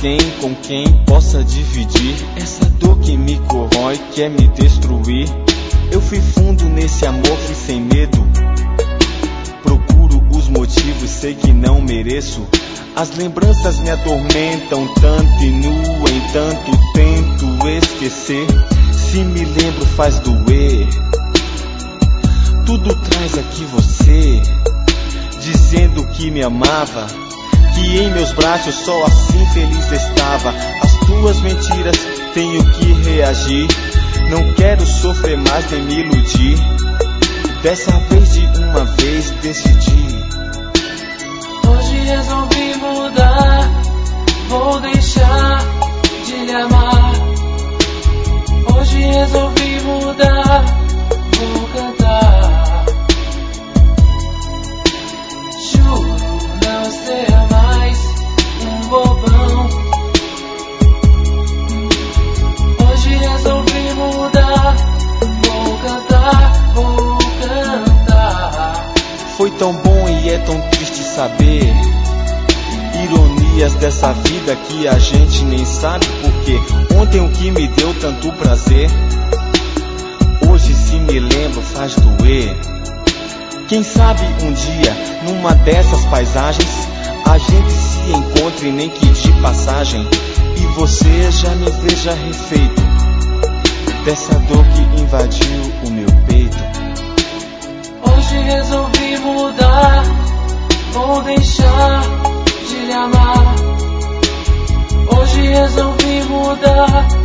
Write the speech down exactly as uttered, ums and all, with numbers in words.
alguém com quem possa dividir essa dor que me corrói, quer me destruir. Eu fui fundo nesse amor, fui sem medo. Procuro os motivos, sei que não mereço. As lembranças me atormentam tanto e no entanto tento esquecer. Se me lembro faz doer. Tudo traz aqui você, dizendo que me amava, que em meus braços só assim feliz estava. As tuas mentiras tenho que reagir. Não quero sofrer mais nem me iludir. Dessa vez de uma vez decidi. Hoje resolvi mudar, vou deixar de lhe amar. Hoje resolvi mudar, vou cantar. Juro não ser mais um bobão. Hoje resolvi mudar, vou cantar, vou cantar. Foi tão bom e é tão triste saber ironias dessa vida que a gente nem sabe porque ontem o que me deu tanto prazer, hoje se me lembro faz doer. Quem sabe um dia, numa dessas paisagens, a gente se encontre nem que de passagem e você já me veja refeito dessa dor que invadiu o meu peito. Hoje resolvi mudar, vou deixar de lhe amar. Hoje resolvi mudar,